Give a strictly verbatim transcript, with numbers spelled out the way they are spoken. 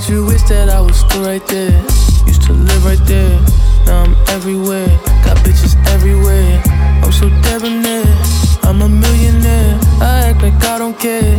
Bet you wish that I was still right there. Used to live right there, now I'm everywhere. Got bitches everywhere, I'm so debonair. I'm a millionaire, I act like I don't care.